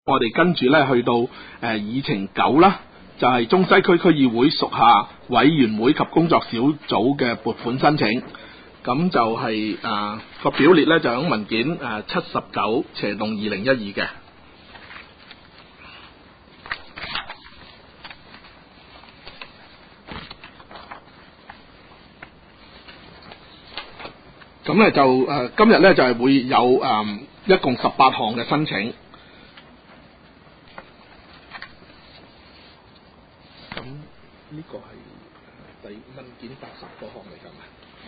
我哋跟住咧去到議程9啦，就係中西區區議會屬下委員會及工作小組嘅撥款申請。咁就係個表列咧就喺文件79/2012嘅。咁咧就今日咧就係會有一共18項嘅申請。咁呢個係第文件80嗰項嚟㗎嘛？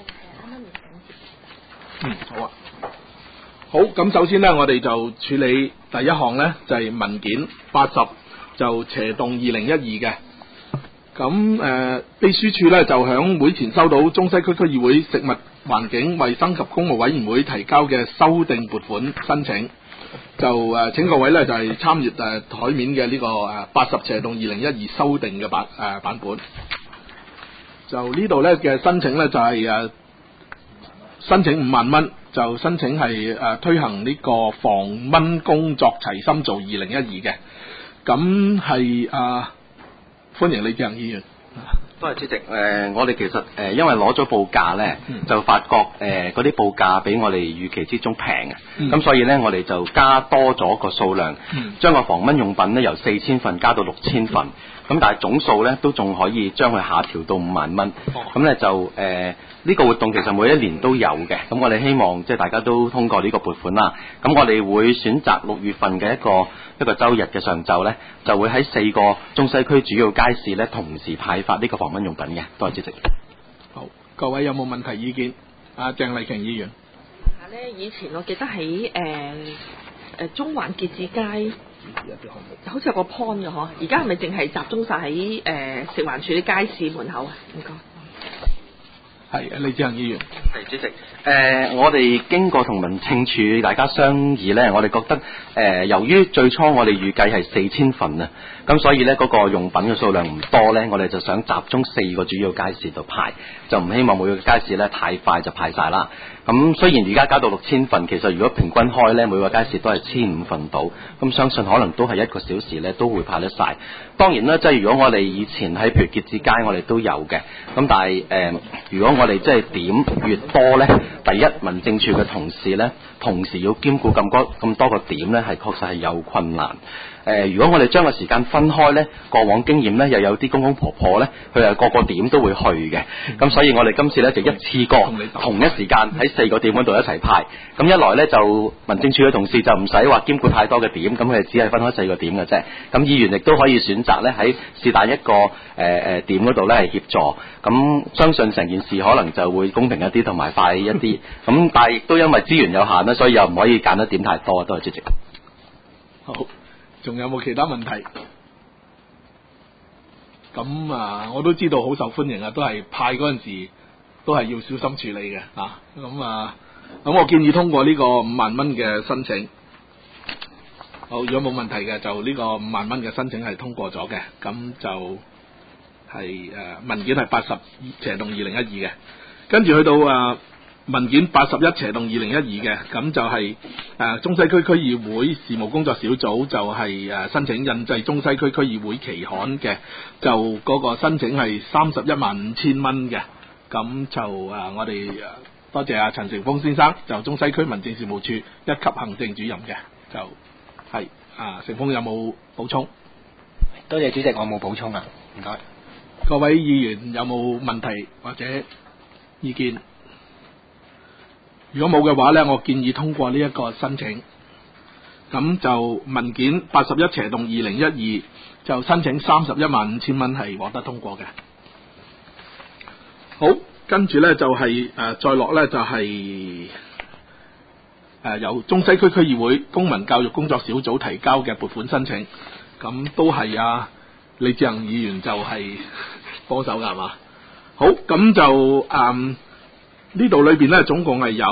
啱啱好啊。好，咁首先咧，我哋就處理第一項咧，就係文件80，就斜動2012嘅。咁秘書處咧就響會前收到中西區區議會食物環境衛生及公務委員會提交嘅修訂撥款申請，就請各位咧就係參閱台面嘅呢個80斜動2012修訂嘅版本。就呢度咧嘅申請咧就係申請5萬蚊，就申請係推行呢個防蚊工作齊心做2012嘅。咁係歡迎李志恒議員。 多謝主席。我哋其實因為攞咗報價咧，就發覺嗰啲報價比我哋預期之中平嘅，咁所以咧我哋就加多咗個數量，將個防蚊用品咧由4000份加到6000份，咁但係總數咧都仲可以將佢下調到5萬蚊。咁咧就呢個活動其實每一年都有嘅，咁我哋希望即係大家都通過呢個撥款啦。咁我哋會選擇6月份嘅一個週日嘅上晝咧，就會喺4個中西區主要街市咧同時派發呢個防蚊用品嘅。多謝主席。 好，各位有冇問題意見？鄭麗瓊議員。 以前我記得喺中環結志街好似有個 pond 嘅嗬，而家係咪淨係集中晒喺食環署啲街市門口啊？唔該。 係李志恒議員。 係主席。我哋經過同民政處大家商議呢，我哋覺得由於最初我哋預計係4000份啊，咁所以呢嗰個用品嘅數量唔多呢，我哋就想集中4個主要街市度派，就唔希望每個街市呢太快就派晒啦。咁雖然而家加到6000份，其實如果平均開呢，每個街市都係1500份到，咁相信可能都係1個小時呢都會派得晒。當然啦，即係如果我哋以前喺譬如結志街我哋都有嘅，咁但係如果我哋即係點越多呢，第一民政處嘅同事呢，同時要兼顧咁多個點呢，係確實係有困難。如果我哋將個時間分開呢，過往經驗呢，又有啲公公婆婆呢，佢係個個點都會去嘅，咁所以我哋今次呢，就一次過同一時間喺4個點嗰度一齊派，咁一來呢，就民政處嘅同事就唔使話兼顧太多嘅點，咁佢哋只係分開4個點嘅啫。咁議員亦都可以選擇呢，喺是但一個點嗰度呢係協助，咁相信成件事可能就會公平一啲同埋快一啲。咁但係亦都因為資源有限啦，所以又唔可以揀得點太多。多謝主席。 好。仲有冇其他問題？咁我都知道好受歡迎啊，都係派嗰陣時都係要小心處理嘅咁我建議通過呢個5萬蚊嘅申請。好，如果冇問題嘅，就呢個5萬蚊嘅申請係通過咗嘅。咁就係文件係80斜動2012嘅，跟住去到文件81斜動2012嘅，咁就係中西區區議會事務工作小組就係申請印製中西區區議會期刊嘅，就嗰個申請係315000蚊嘅。咁就我哋多謝陳成峰先生，就中西區民政事務處1級行政主任嘅，就係成峰有冇補充？ 多謝主席，我冇補充啊，唔該。 各位議員有冇問題或者意見？如果冇嘅話呢，我建議通過呢一個申請。咁就文件81斜動2012就申請315000蚊係獲得通過嘅。好，跟住呢就係再落呢就係由中西區區議會公民教育工作小組提交嘅撥款申請。咁都係李志恒議員就係幫手㗎係嘛？好，咁就呢度裏邊咧，總共係有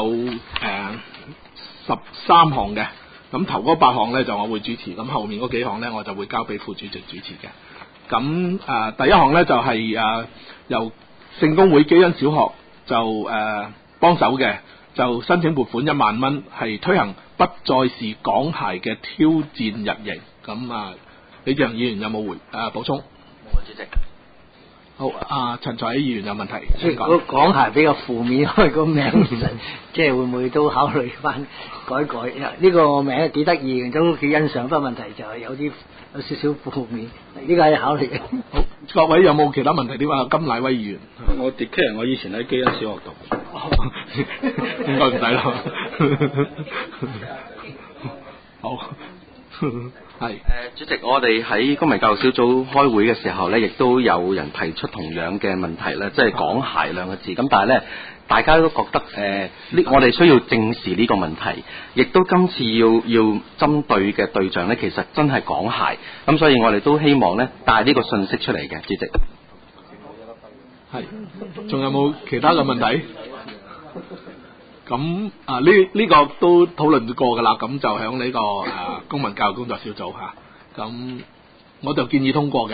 13項嘅。咁頭嗰8項咧就我會主持，咁後面嗰幾項咧我就會交俾副主席主持嘅。咁第一項咧就係由聖公會基恩小學就幫手嘅，就申請撥款1萬蚊，係推行不再是港孩嘅挑戰日營。咁李志恒議員有冇補充？ 冇啊，主席。 好，陳才議員有問題。 即係港孩比較負面，因為個名即係會唔會都考慮翻改？呢個名幾得意，都幾欣賞，不過問題就係有少少負面，呢個係考慮嘅。 好，各位有冇其他問題？點啊？甘乃威議員， 我 declare 我以前喺基恩小學讀， 應該唔使啦。好。係主席，我哋喺公民教育小組開會嘅時候呢，亦都有人提出同樣嘅問題咧，即係港孩兩個字。咁但係呢，大家都覺得我哋需要正視呢個問題，亦都今次要針對嘅對象呢，其實真係港孩。咁所以我哋都希望呢帶呢個信息出嚟嘅，主席。 係，仲有冇其他嘅問題？咁呢個都討論過㗎啦，咁就喺呢個公民教育工作小組嚇，咁我就建議通過嘅。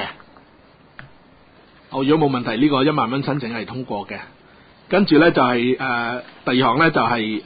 如果冇問題，呢個1萬蚊申請係通過嘅。跟住咧就係第二項咧就係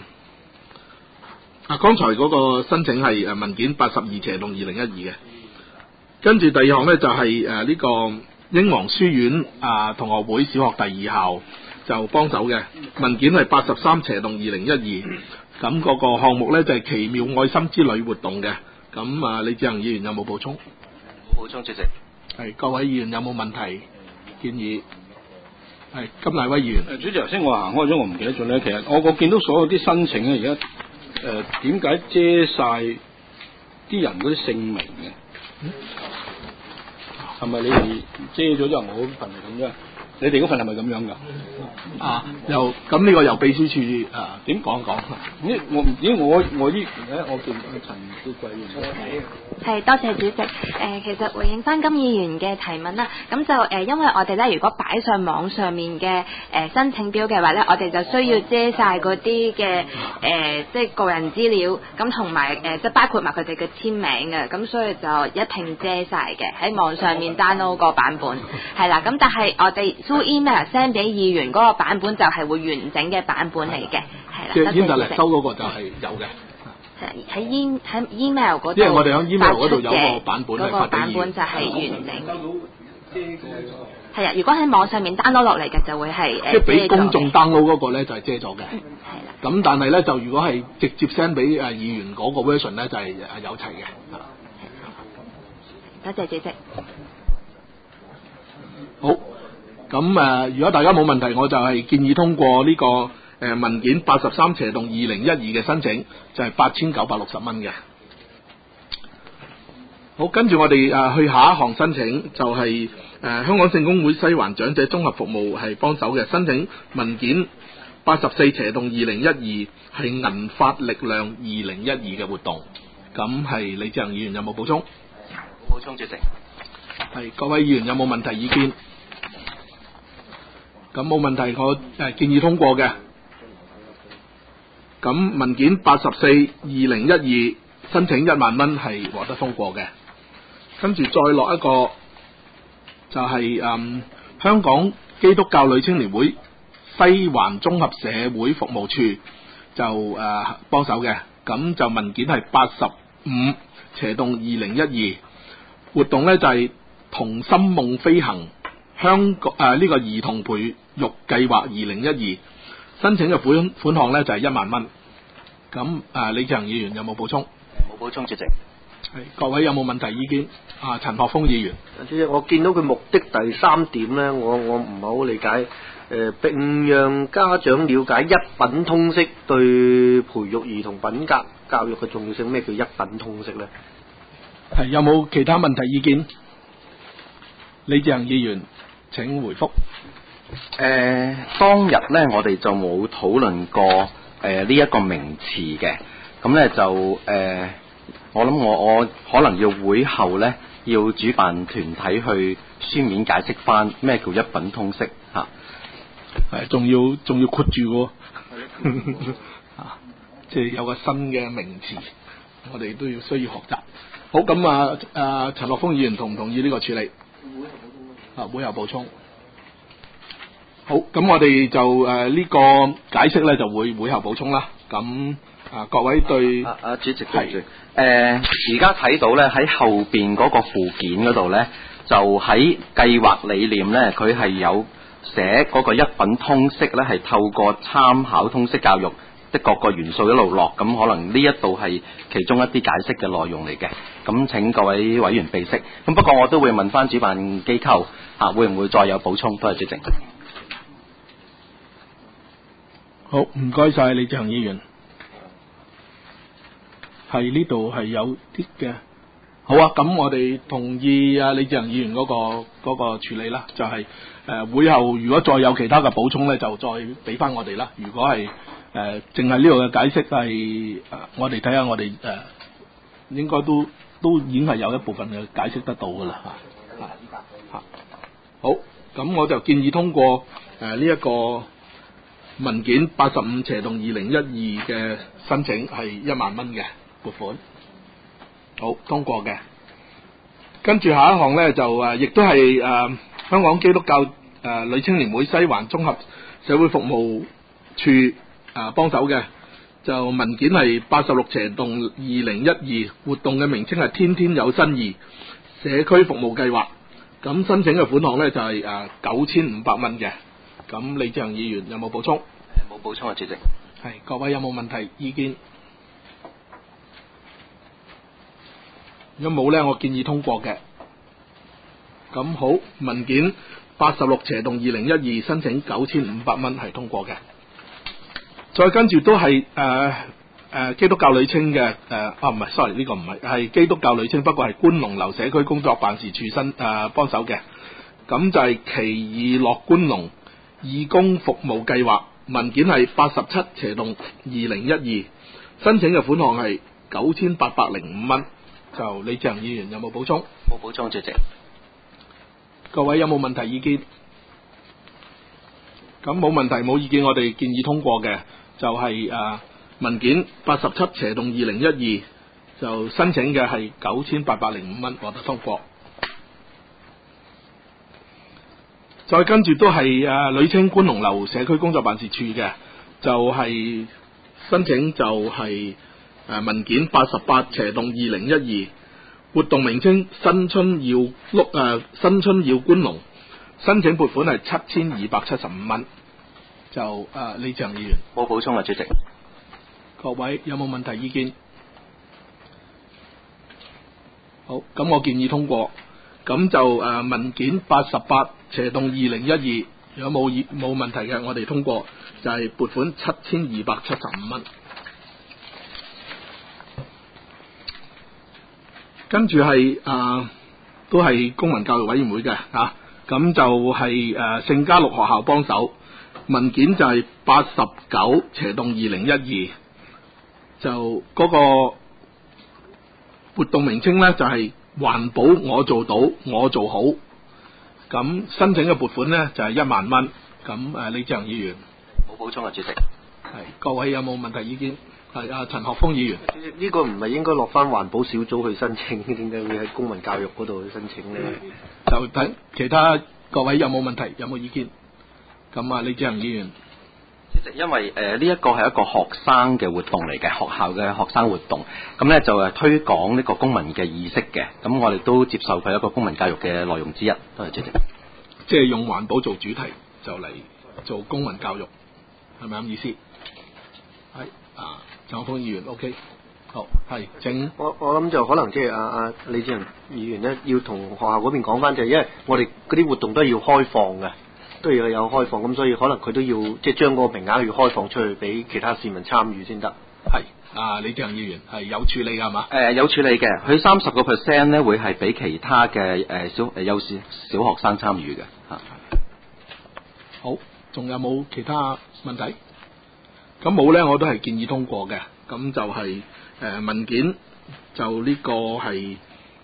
剛才嗰個申請係文件82/2012嘅。跟住第二項咧就係呢個英皇書院同學會小學第2校。就幫手嘅文件係83/2012，咁嗰個項目咧就係奇妙愛心之旅活動嘅。咁李志恒議員有冇補充？ 冇補充，主席。 係，各位議員有冇問題建議？係，甘乃威議員。 主席頭先我行開咗，我唔記得咗咧。其實我見到所有啲申請咧，而家點解遮晒啲人嗰啲姓名嘅？係咪你哋遮咗之後，我嗰份係咁啫？你哋嗰份係咪咁樣㗎？ 咁呢個由秘書處點講？ 我見陳少貴議員。 係，多謝主席。其實回應翻金議員嘅提問啦，咁就因為我哋咧，如果擺上網上面嘅申請表嘅話咧，我哋就需要遮晒嗰啲嘅即係個人資料，咁同埋即係包括埋佢哋嘅簽名嘅，咁所以就一併遮晒嘅喺網上面 download 個版本係啦。咁但係我哋 through email send 俾議員嗰個版本就係會完整嘅版本嚟嘅，係啦。 即係 email 收嗰個就係有嘅。 喺 email 嗰度， 因為我哋喺 email 嗰度有個版本係發俾議員，嗰個版本就係完整。係啊，如果喺網上面 download 落嚟嘅就會係即係俾公眾 download 嗰個咧就係遮咗嘅。 係啦。 咁但係咧就如果係直接 send 俾議員嗰個 version 咧就係有齊嘅。 多謝主席。 好，咁如果大家冇問題，我就係建議通過呢個文件83/2012嘅申請，就係8960蚊嘅。好，跟住我哋去下一項申請，就係香港聖公會西環長者綜合服務係幫手嘅申請文件84/2012係銀髮力量2012嘅活動。咁係李志恒議員有冇補充？ 冇補充，主席。 係，各位議員有冇問題意見？咁冇問題，我建議通過嘅。咁文件84/2012申請1萬蚊係獲得通過嘅。跟住再落一個就係香港基督教女青年會西環綜合社會服務處就幫手嘅。咁就文件係85/2012活動咧就係同心夢飛行香港呢個兒童培育計劃2012申請嘅款項咧就係1萬蚊。咁李志恒議員有冇補充？ 冇補充，主席。 係，各位有冇問題意見？陳學鋒議員。 主席，我見到佢目的第3點咧，我唔係好理解。並讓家長了解一品通識對培育兒童品格教育嘅重要性。咩叫一品通識咧？ 係，有冇其他問題意見？李志恒議員請回覆。 當日咧，我哋就冇討論過呢一個名詞嘅，咁咧就我諗我可能要會後咧要主辦團體去書面解釋翻咩叫一品通識嚇。 係，仲要括住喎，即係有個新嘅名詞，我哋都需要學習。好，咁陳學鋒議員同唔同意呢個處理？會後補充。好，咁我哋就呢個解釋咧就會後補充啦。咁各位對主席對住而家睇到咧喺後邊嗰個附件嗰度咧，就喺計劃理念咧，佢係有寫嗰個一品通識咧，係透過參考通識教育的各個元素一路落，咁可能呢一度係其中一啲解釋嘅內容嚟嘅。咁請各位委員備悉。咁不過我都會問翻主辦機構會唔會再有補充？多謝主席。 好，唔該晒李志恒議員。係呢度係有啲嘅。好啊，咁我哋同意李志恒議員嗰個處理啦，就係會後如果再有其他嘅補充咧，就再俾翻我哋啦。如果係淨係呢度嘅解釋係我哋睇下我哋應該都已經係有一部分嘅解釋得到噶啦嚇。好，咁我就建議通過呢一個文件85/2012嘅申請係1萬蚊嘅撥款。好，通過嘅。跟住下一項咧就亦都係香港基督教女青年會西環綜合社會服務處幫手嘅，就文件係86/2012，活動嘅名稱係天天有新意社區服務計劃。咁申請嘅款項咧就係9500蚊嘅。咁李志恒議員有冇補充？ 冇補充啊，主席。 係，各位有冇問題意見？如果冇咧，我建議通過嘅。咁好，文件86/2012申請9500蚊係通過嘅。再跟住都係基督教女青嘅唔係 sorry 呢個唔係基督教女青，不過係觀龍樓社區工作辦事處幫手嘅。咁就係奇異樂觀龍義工服務計劃，文件係87/2012，申請嘅款項係9805蚊。就李志恒議員有冇補充？ 冇補充，主席。 各位有冇問題意見？咁冇問題冇意見，我哋建議通過嘅就係文件87/2012，就申請嘅係9805蚊，獲得通過。再跟住都係女青觀龍樓社區工作辦事處嘅，就係申請就係文件88/2012，活動名稱新春耀觀龍，申請撥款係7275蚊。就李志恒議員冇補充啊，主席。 各位有冇問題意見？好，咁我建議通過。咁就文件88/2012，如果冇問題嘅，我哋通過就係撥款7275蚊。跟住係都係公民教育委員會嘅咁就係聖嘉祿學校幫手，文件就係89/2012，就嗰個活動名稱咧就係環保我做到我做好，咁申請嘅撥款咧就係1萬蚊。咁李志恒議員冇補充啊，主席。 係，各位有冇問題意見？係陳學鋒議員。 呢個唔係應該落翻環保小組去申請，點解會喺公民教育嗰度去申請呢？ 就睇其他各位有冇問題，有冇意見？咁李志恒議員。 因為呢一個係一個學生嘅活動嚟嘅，學校嘅學生活動，咁咧就推廣呢個公民嘅意識嘅，咁我哋都接受佢一個公民教育嘅內容之一。多謝主席。 即係用環保做主題，就嚟做公民教育，係咪咁意思？係陳學鋒議員 OK。好，係請我諗就可能即係李志恒議員咧，要同學校嗰邊講翻，就係因為我哋嗰啲活動都係要開放嘅。都要有開放，咁所以可能佢都要即係將嗰個名額要開放出去俾其他市民參與先得。 係李志恒議員係有處理㗎係嘛？ 有處理嘅，佢30% 咧會係俾其他嘅小學生參與嘅嚇。 好，仲有冇其他問題？咁冇咧，我都係建議通過嘅。咁就係文件就呢個係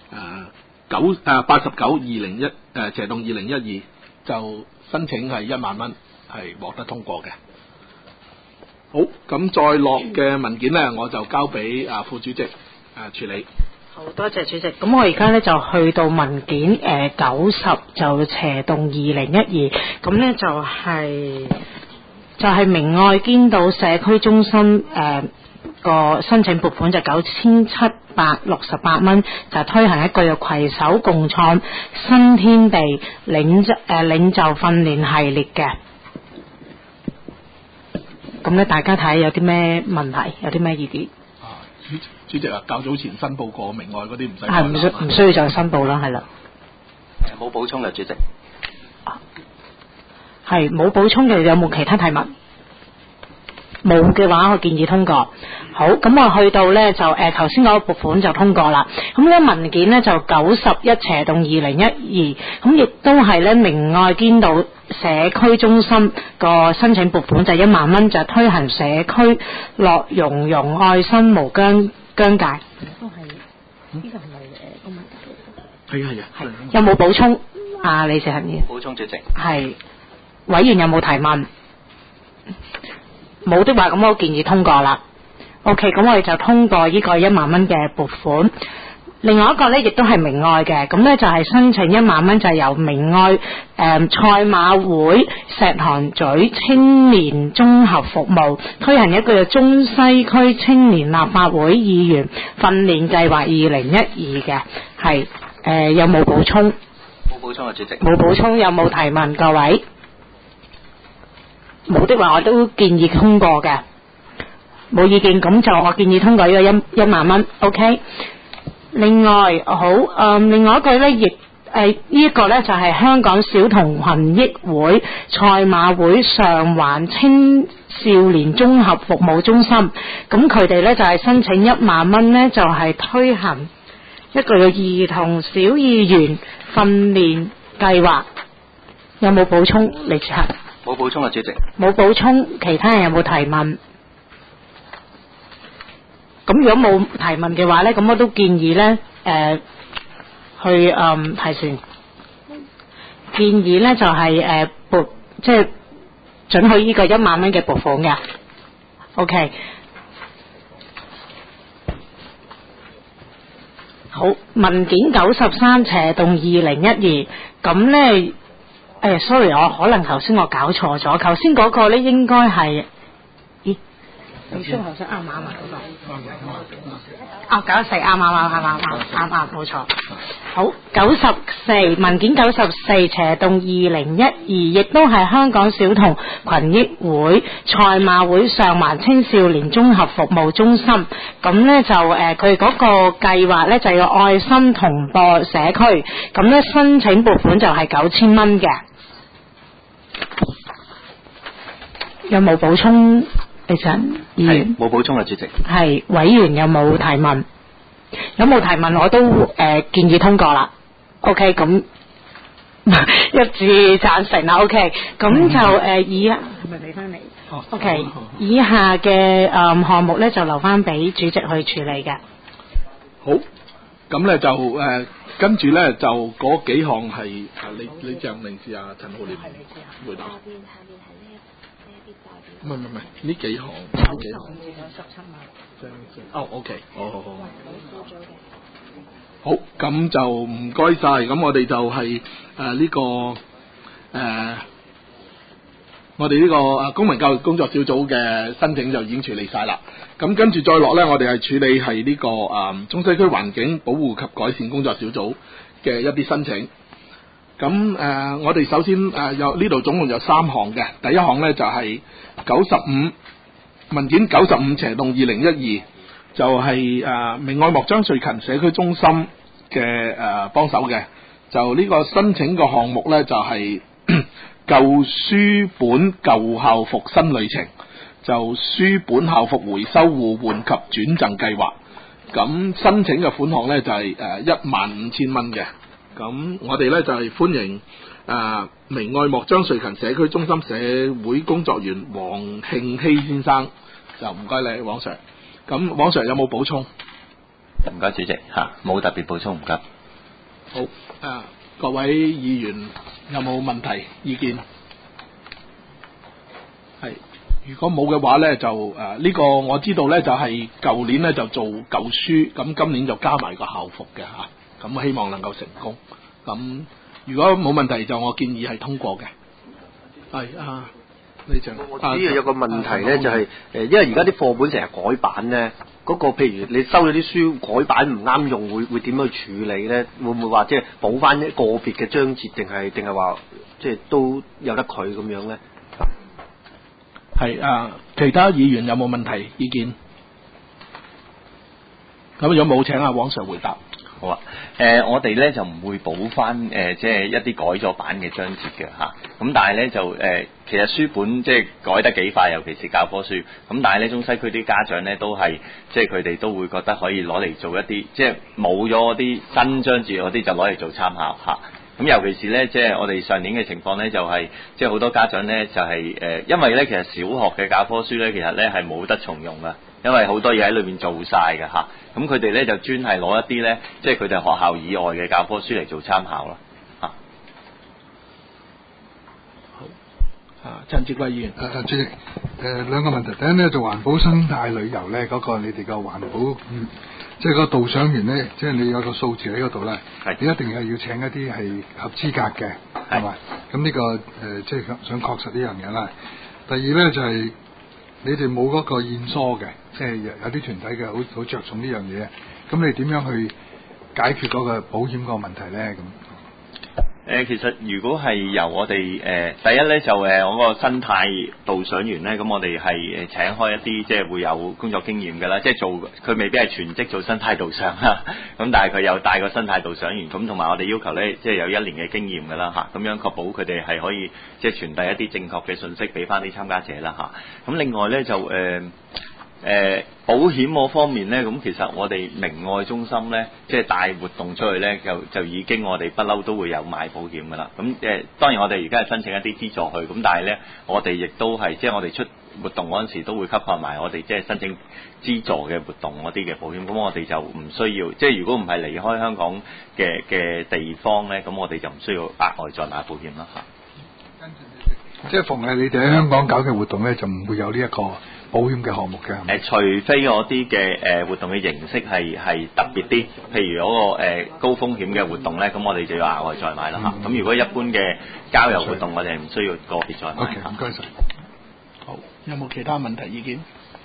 89/2012就。申請係1萬蚊，係獲得通過嘅。好，咁再落嘅文件呢，我就交俾副主席處理。 好多謝主席。咁我而家呢，就去到文件90就/2012，咁呢就係明愛堅道社區中心個申請撥款就9768蚊，就推行一個叫攜手共創新天地領袖訓練系列嘅。咁咧，大家睇有啲咩問題，有啲咩意見？ 主席啊，較早前申報過明愛嗰啲唔使係唔需要再申報啦，係啦。 冇補充啦，主席。 係冇補充嘅，有冇其他提問？冇嘅話，我建議通過。好，咁我去到呢，就頭先嗰個撥款就通過啦。咁呢文件呢，就91/2012，咁亦都係呢明愛堅道社區中心個申請撥款就1萬蚊，就推行社區樂融融愛心無疆界。都係呢個係咪公民？ 係有冇補充？李謝恒議員。 補充主席。 係。委員有冇提問？冇的話，咁我建議通過啦。OK， 咁我哋就通過呢個1萬蚊嘅撥款。另外一個呢，亦都係明愛嘅，咁呢就係申請1萬蚊，就係由明愛賽馬會石塘咀青年綜合服務推行一個叫中西區青年立法會議員訓練計劃2012嘅，係有冇補充？ 冇補充啊，主席。冇補充，有冇提問？各位？冇的話，我都建議通過嘅。冇意見，咁就我建議通過呢個1萬蚊。OK。另外，另外一個呢，亦呢一個呢，就係香港小童群益會賽馬會上環青少年綜合服務中心，咁佢哋呢，就係申請1萬蚊呢，就係推行一個叫兒童小議員訓練計劃。有冇補充？李志恒。 冇補充啊，主席。 冇補充，其他人有冇提問？咁如果冇提問嘅話呢，咁我都建議呢，去提前建議呢就係即係准許呢個1萬蚊嘅撥款嘅。OK。好，文件93/2012，咁呢。sorry， 我可能頭先我搞錯咗，頭先嗰個咧應該係，咦？你先頭先啱嗰個？94啱，冇錯。好，94文件94/2012，亦都係香港小童群益會賽馬會上環青少年綜合服務中心。咁咧就佢嗰個計劃咧就有愛心同播社區，咁咧申請撥款就係9000蚊嘅。有冇補充？其實議員冇補充啊，主席。 係委員有冇提問？有冇提問我都建議通過啦。OK， 咁一致贊成啦。OK， 咁就以下係咪俾翻你？OK， 以下嘅項目咧就留翻俾主席去處理嘅。 好，咁咧就跟住咧就嗰幾項係李鄭明士啊陳浩濂回答。唔係，呢幾項，95至97萬。OK， 好。好，咁就唔該晒，咁我哋就係我哋呢個公民教育工作小組嘅申請就已經處理晒啦。咁跟住再落呢，我哋係處理係呢個中西區環境保護及改善工作小組嘅一啲申請。咁我哋首先有呢度總共有3項嘅，第一項呢就係文件95/2012，就係明愛莫張瑞勤社區中心嘅幫手嘅，就呢個申請個項目呢，就係舊書本舊校服新旅程，就書本校服回收互換及轉贈計劃，咁申請嘅款項呢，就係15000蚊嘅。咁我哋咧就係歡迎明愛莫張瑞勤社區中心社會工作員黃慶熙先生，就唔該你黃 Sir。咁黃 Sir 有冇補充？ 唔該主席冇特別補充，唔該。 好，各位議員有冇問題意見？係，如果冇嘅話咧，就呢個我知道咧就係舊年咧就做舊書，咁今年就加埋個校服嘅嚇。咁希望能夠成功。咁如果冇問題，就我建議係通過嘅。係我主要有個問題咧，就係因為而家啲課本成日改版咧，嗰個譬如你收咗啲書改版唔啱用，會點樣去處理咧？會唔會話即係補翻一個別嘅章節，定係話即係都有得佢咁樣咧？ 係其他議員有冇問題意見？咁如果冇，請阿黃 Sir 回答。 好啊，我哋咧就唔會補翻即係一啲改咗版嘅章節嘅嚇，咁但係咧就其實書本即係改得幾快，尤其是教科書，咁但係咧中西區啲家長咧都係即係佢哋都會覺得可以攞嚟做一啲即係冇咗啲新章節嗰啲就攞嚟做參考嚇。咁尤其是咧，即係我哋上年嘅情況咧，就係即係好多家長咧就係因為咧其實小學嘅教科書咧其實咧係冇得重用噶，因為好多嘢喺裏面做晒嘅嚇。咁佢哋咧就專係攞一啲咧，即係佢哋學校以外嘅教科書嚟做參考啦嚇。 好，陳志貴議員。 主席，兩個問題。第一咧就環保生態旅遊咧，嗰個你哋個環保即係個導賞員咧，即係你有個數字喺嗰度咧，你一定係要請一啲係合資格嘅，係咪？咁呢個即係想確實呢樣嘢啦。第二咧就係你哋冇嗰個驗疏嘅，即係有啲團體嘅好着重呢樣嘢。咁你點樣去解決嗰個保險個問題咧？咁其實如果係由我哋第一咧就我個生態導賞員咧，咁我哋係請開一啲即係會有工作經驗嘅啦，即係做佢未必係全職做生態導賞啦，咁但係佢有帶個生態導賞員，咁同埋我哋要求咧即係有1年嘅經驗嘅啦嚇，咁樣確保佢哋係可以即係傳遞一啲正確嘅信息俾翻啲參加者啦嚇。咁另外咧就保險嗰方面咧，咁其實我哋明愛中心咧，即係帶活動出去咧，就已經我哋不嬲都會有買保險噶啦。咁當然我哋而家係申請一啲資助去，咁但係咧我哋亦都係即係我哋出活動嗰陣時都會吸納埋我哋即係申請資助嘅活動嗰啲嘅保險。咁我哋就唔需要，即係如果唔係離開香港嘅地方咧，咁我哋就唔需要額外再買保險啦嚇。 即係逢係你哋喺香港搞嘅活動咧，就唔會有呢一個保險嘅項目嘅。 除非嗰啲嘅活動嘅形式係特別啲，譬如嗰個高風險嘅活動咧，咁我哋就要額外再買啦嚇。咁如果一般嘅郊遊活動，我哋唔需要個別再買。 OK，唔該晒。 好，有冇其他問題意見？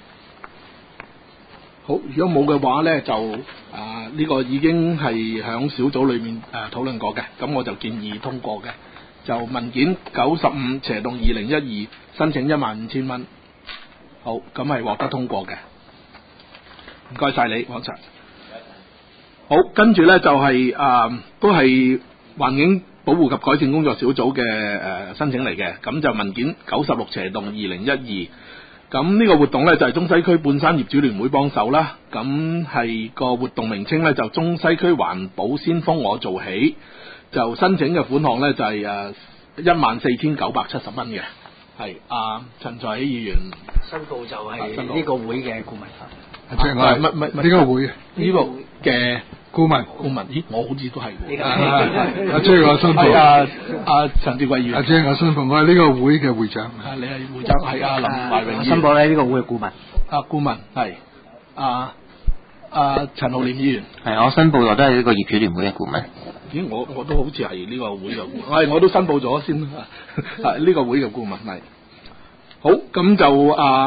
好，如果冇嘅話咧，就呢個已經係響小組裏面討論過嘅，咁我就建議通過嘅。就文件95/2012申請15000蚊，好，咁係獲得通過嘅。唔該晒你，黃 Sir。好，跟住咧就係都係環境保護及改善工作小組嘅申請嚟嘅，咁就文件96/2012。咁呢個活動咧就係中西區半山業主聯會幫手啦，咁係個活動名稱咧就中西區環保先鋒我做起。就申請嘅款項咧就係14970蚊嘅，係陳在喜議員申報就係呢個會嘅顧問。 即係我係呢個會呢個嘅顧問。 咦，我好似都係喎。 阿姐我申報。 陳志貴議員。 阿姐我申報，我係呢個會嘅會長。 你係會長，係林懷榮議員。 申報咧呢個會嘅顧問。 顧問係陳浩濂議員。 係我申報我都係呢個業主聯會嘅顧問。 咦，我都好似係呢個會嘅顧問，我都申報咗先啦。呢個會嘅顧問係。好，咁就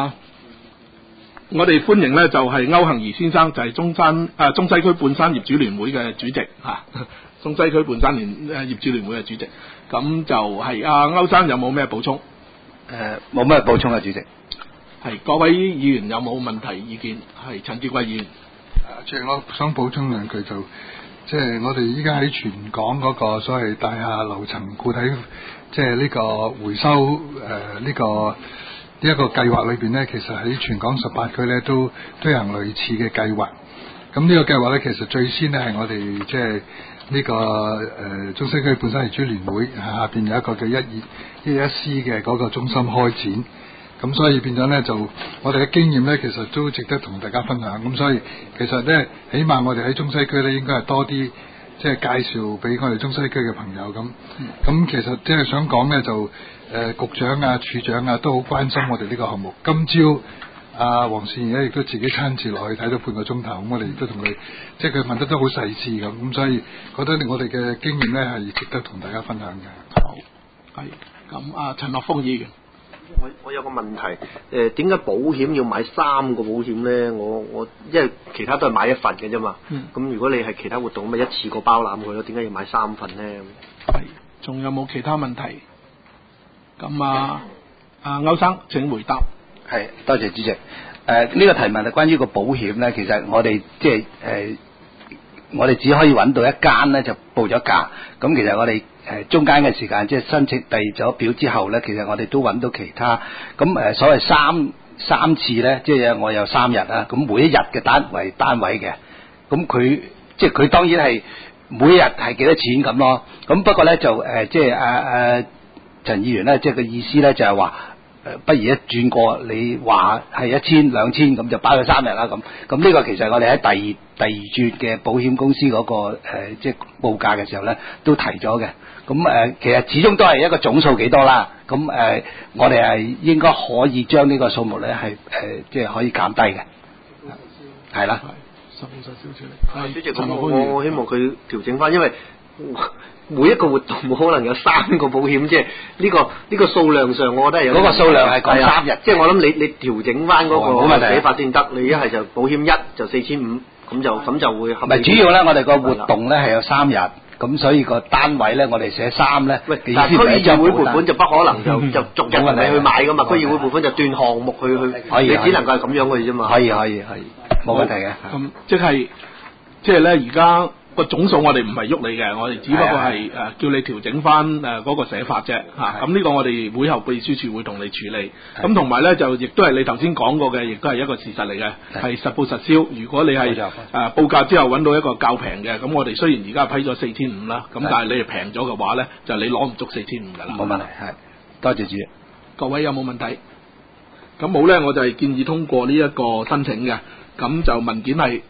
我哋歡迎咧就係歐幸儀先生，就係中西區半山業主聯會嘅主席嚇，中西區半山業主聯會嘅主席。咁就係歐生有冇咩補充？ 冇咩補充啊，主席。 係各位議員有冇問題意見？係陳志貴議員。 即係我想補充兩句就。即係我哋依家喺全港嗰個所謂大廈樓層固體，即係呢個回收呢個計劃裏邊咧，其實喺全港18區咧都推行類似嘅計劃。咁呢個計劃咧，其實最先咧係我哋即係呢個中西區半山業主聯會下邊有一個叫121C嘅嗰個中心開展。咁所以變咗咧，就我哋嘅經驗咧，其實都值得同大家分享。咁所以其實咧，起碼我哋喺中西區咧，應該係多啲即係介紹俾我哋中西區嘅朋友咁。咁其實即係想講咧，就局長處長都好關心我哋呢個項目。今朝黃善儀咧亦都自己親自落去睇咗半個鐘頭，咁我哋亦都同佢即係佢問得都好細緻咁。所以覺得我哋嘅經驗咧係值得同大家分享嘅。 好，係咁陳樂峰議員。 我有個問題，點解保險要買3個保險咧？我因為其他都係買一份嘅啫嘛。咁如果你係其他活動，咪一次過包攬佢咯？點解要買3份咧？ 係，仲有冇其他問題？咁歐生請回答。 係，多謝主席。呢個提問係關於個保險咧，其實我哋即係我哋只可以揾到一間咧就報咗價。咁其實我哋中間嘅時間即係申請遞咗表之後咧，其實我哋都揾到其他。咁所謂三次咧，即係我有3日啦。咁每一日嘅單位嘅，咁佢即係佢當然係每日係幾多錢咁咯。咁不過咧就即係陳議員咧，即係個意思咧就係話。不如一轉過，你話係1000、2000咁就包咗3日啦咁。咁呢個其實我哋喺第二轉嘅保險公司嗰個即係報價嘅時候咧，都提咗嘅。咁其實始終都係一個總數幾多啦。咁我哋係應該可以將呢個數目咧係即係可以減低嘅。係啦。 實報實銷處理。主席，咁我希望佢調整翻，因為每一個活動冇可能有3個保險，即係呢個數量上，我覺得係有嗰個數量係講3日，即係我諗你調整翻嗰個寫法先得。你一係就保險1就4500，咁就會合理。 唔係主要咧，我哋個活動咧係有3日，咁所以個單位咧我哋寫3咧。喂， 但係區議會撥款就不可能就逐日你去買噶嘛，區議會撥款就斷項目去，你只能夠係咁樣嘅啫嘛。 可以，冇問題嘅。 咁即係咧，而家個總數我哋唔係喐你嘅，我哋只不過係叫你調整翻嗰個寫法啫嚇。咁呢個我哋會後秘書處會同你處理。咁同埋咧就亦都係你頭先講過嘅，亦都係一個事實嚟嘅，係實報實銷。如果你係報價之後揾到一個較平嘅，咁我哋雖然而家批咗4500啦，咁但係你係平咗嘅話咧，就你攞唔足4500㗎啦。 冇問題，係多謝主席。 各位有冇問題？咁冇咧，我就係建議通過呢一個申請嘅。咁就文件係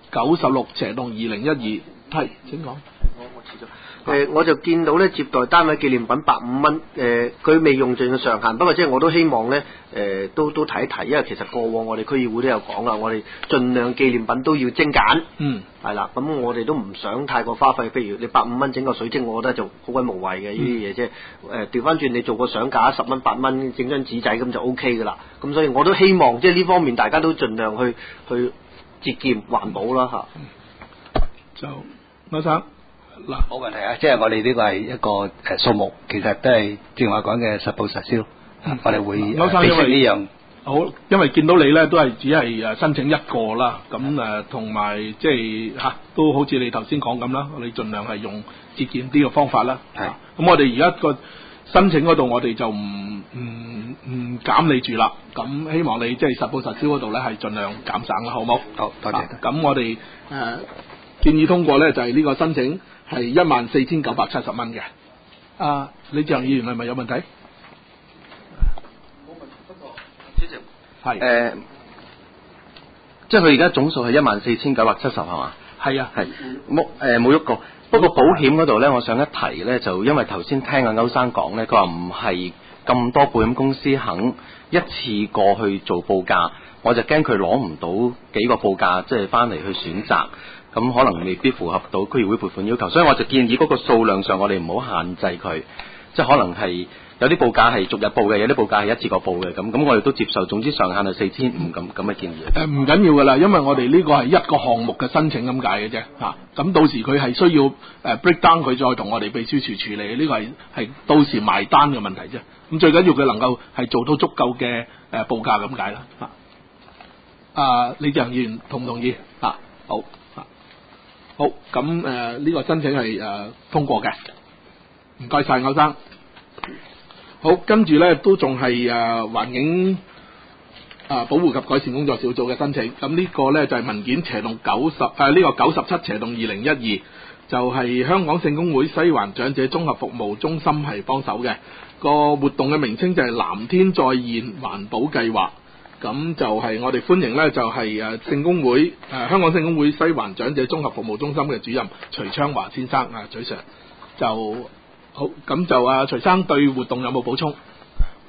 96/2012。係，請講。 我遲咗。我就見到咧接待單位紀念品150蚊，佢未用盡嘅上限。不過即係我都希望咧，都提一提，因為其實過往我哋區議會都有講啦，我哋盡量紀念品都要精簡。係啦，咁我哋都唔想太過花費。譬如你150蚊整個水晶，我覺得就好鬼無謂嘅呢啲嘢啫。調翻轉你做個相架10蚊8蚊，整張紙仔咁就 OK 噶啦。咁所以我都希望即係呢方面大家都盡量去節儉環保啦嚇。 就歐生嗱， 冇問題啊！即係我哋呢個係一個數目，其實都係正話講嘅實報實銷。我哋會歐生因為呢樣好，因為見到你咧都係只係申請1個啦，咁同埋即係都好似你頭先講咁啦，你盡量係用節儉啲嘅方法啦。係，咁我哋而家個申請嗰度，我哋就唔減你住啦。咁希望你即係實報實銷嗰度咧係盡量減省啦，好冇？ 好，多謝。 咁我哋建議通過咧，就係呢個申請係14970蚊嘅。李志恒議員係咪有問題？ 冇問題，不過主席係即係佢而家總數係14970係嘛？ 係啊， 係冇喐過。不過保險嗰度咧，我想一提咧，就因為頭先聽阿歐生講咧，佢話唔係咁多保險公司肯一次過去做報價，我就驚佢攞唔到幾個報價，即係翻嚟去選擇。咁可能未必符合到區議會撥款要求，所以我就建議嗰個數量上我哋唔好限制佢，即係可能係有啲報價係逐日報嘅，有啲報價係一次過報嘅，咁我哋都接受。總之上限係4500咁嘅建議。 唔緊要噶啦，因為我哋呢個係一個項目嘅申請咁解嘅啫嚇。咁到時佢係需要break down 佢再同我哋秘書處處理，呢個係到時埋單嘅問題啫。咁最緊要佢能夠係做到足夠嘅報價咁解啦嚇。李志恒議員同唔同意好。好，咁呢個申請係通過嘅，唔該晒歐生。好，跟住咧都仲係環境保護及改善工作小組嘅申請。咁呢個咧就係文件斜動97/2012，就係香港聖公會西環長者綜合服務中心係幫手嘅。個活動嘅名稱就係藍天再現環保計劃。咁就係我哋歡迎咧，就係聖公會香港聖公會西環長者綜合服務中心嘅主任徐昌華先生徐 Sir 就好。咁就徐生對活動有冇補充？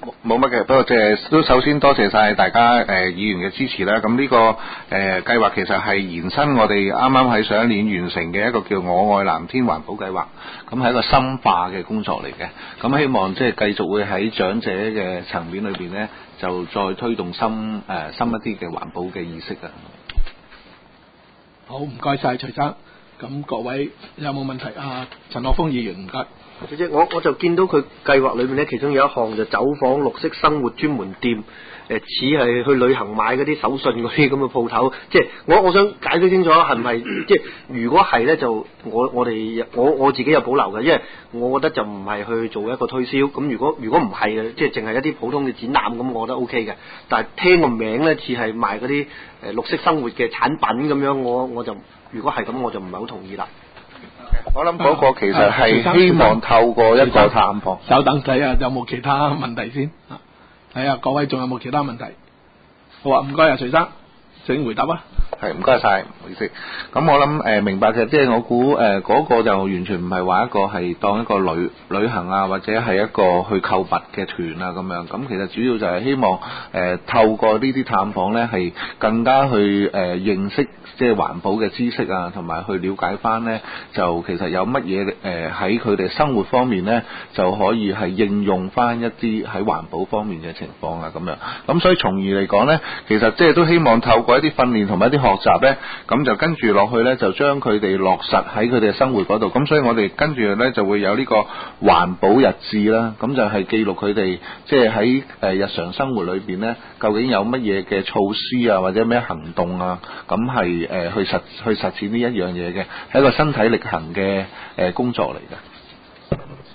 冇乜嘅，不過即係都首先多謝晒大家議員嘅支持啦。咁呢個計劃其實係延伸我哋啱啱喺上一年完成嘅一個叫我愛藍天環保計劃，咁係一個深化嘅工作嚟嘅。咁希望即係繼續會喺長者嘅層面裏邊咧，就再推動深一啲嘅環保嘅意識啊。 好，唔該晒徐生。咁各位有冇問題啊？陳學鋒議員唔該。 主席，我就見到佢計劃裏面咧，其中有一項就走訪綠色生活專門店，似係去旅行買嗰啲手信嗰啲咁嘅鋪頭。即係我想解釋清楚係咪？即係如果係咧，就我自己有保留嘅，因為我覺得就唔係去做一個推銷。咁如果唔係嘅，即係淨係一啲普通嘅展覽咁，我覺得 OK 嘅。但係聽個名咧，似係賣嗰啲綠色生活嘅產品咁樣，我就如果係咁，我就唔係好同意啦。 我諗嗰個其實係希望透過一個探訪。 稍等睇下有冇其他問題先。睇下各位仲有冇其他問題？好啊，唔該啊，徐生，請回答啊。 係，唔該晒，唔好意思。咁我諗明白嘅，即係我估嗰個就完全唔係話一個係當一個旅行啊，或者係一個去購物嘅團啊咁樣。咁其實主要就係希望透過呢啲探訪咧，係更加去認識即係環保嘅知識啊，同埋去了解翻咧，就其實有乜嘢喺佢哋生活方面咧，就可以係應用翻一啲喺環保方面嘅情況啊咁樣。咁所以從而嚟講咧，其實即係都希望透過一啲訓練同埋一啲學習咧，咁就跟住落去咧，就將佢哋落實喺佢哋嘅生活嗰度。咁所以我哋跟住咧就會有呢個環保日誌啦。咁就係記錄佢哋即係喺日常生活裏邊咧，究竟有乜嘢嘅措施啊，或者咩行動啊，咁係去實踐呢一樣嘢嘅，係一個身體力行嘅工作嚟嘅。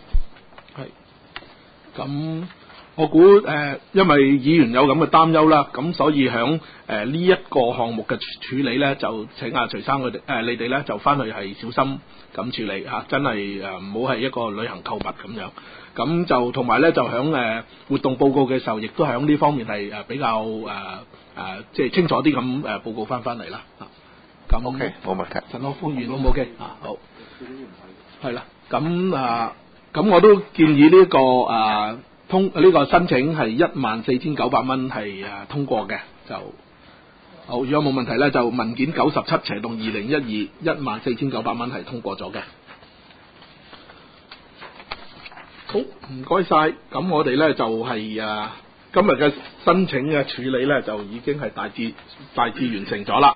係。咁我估因為議員有咁嘅擔憂啦，咁所以響呢一個項目嘅處理咧，就請阿徐生佢哋你哋咧就翻去係小心咁處理嚇，真係唔好係一個旅行購物咁樣。咁就同埋咧就響活動報告嘅時候，亦都響呢方面係比較即係清楚啲咁報告翻嚟啦。咁 OK， 冇問題。 陳學鋒議員好唔 OK？好。係啦，咁我都建議呢個呢個申請係14,900蚊係通過嘅，就好。如果冇問題咧，就文件97/2012 14,900蚊係通過咗嘅。好，唔該晒。咁我哋咧就係今日嘅申請嘅處理咧就已經係大致完成咗啦。